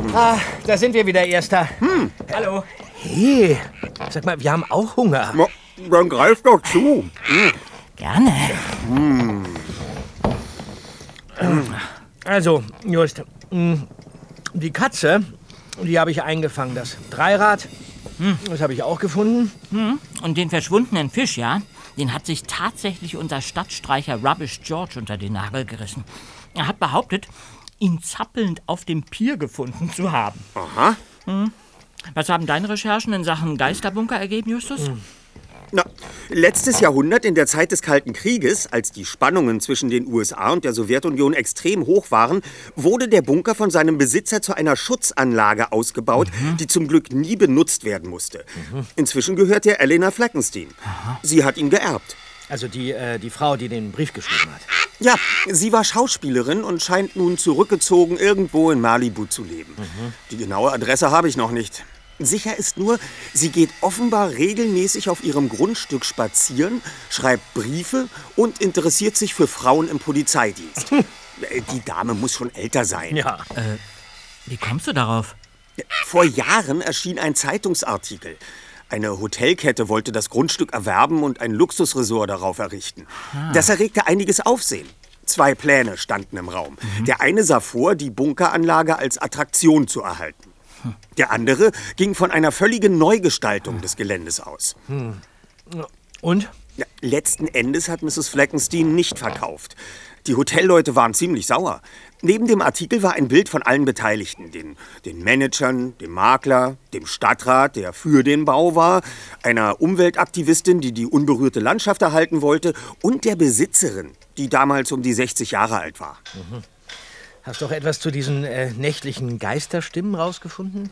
Ah, da sind wir wieder, Erster. Hallo. Hey, sag mal, wir haben auch Hunger. Dann greif doch zu. Gerne. Also, Just, die Katze, die habe ich eingefangen. Das Dreirad, das habe ich auch gefunden. Und den verschwundenen Fisch, ja, den hat sich tatsächlich unser Stadtstreicher Rubbish George unter den Nagel gerissen. Er hat behauptet, ihn zappelnd auf dem Pier gefunden zu haben. Aha. Was haben deine Recherchen in Sachen Geisterbunker ergeben, Justus? Na, letztes Jahrhundert, in der Zeit des Kalten Krieges, als die Spannungen zwischen den USA und der Sowjetunion extrem hoch waren, wurde der Bunker von seinem Besitzer zu einer Schutzanlage ausgebaut, die zum Glück nie benutzt werden musste. Inzwischen gehört er Elena Fleckenstein. Sie hat ihn geerbt. Also die Frau, die den Brief geschrieben hat. Ja, sie war Schauspielerin und scheint nun zurückgezogen irgendwo in Malibu zu leben. Die genaue Adresse habe ich noch nicht. Sicher ist nur, sie geht offenbar regelmäßig auf ihrem Grundstück spazieren, schreibt Briefe und interessiert sich für Frauen im Polizeidienst. Die Dame muss schon älter sein. Ja. Wie kommst du darauf? Vor Jahren erschien ein Zeitungsartikel. Eine Hotelkette wollte das Grundstück erwerben und ein Luxusresort darauf errichten. Das erregte einiges Aufsehen. 2 Pläne standen im Raum. Der eine sah vor, die Bunkeranlage als Attraktion zu erhalten. Der andere ging von einer völligen Neugestaltung des Geländes aus. Und? Ja, letzten Endes hat Mrs. Fleckenstein nicht verkauft. Die Hotelleute waren ziemlich sauer. Neben dem Artikel war ein Bild von allen Beteiligten. Den Managern, dem Makler, dem Stadtrat, der für den Bau war, einer Umweltaktivistin, die die unberührte Landschaft erhalten wollte, und der Besitzerin, die damals um die 60 Jahre alt war. Hast du auch etwas zu diesen nächtlichen Geisterstimmen rausgefunden?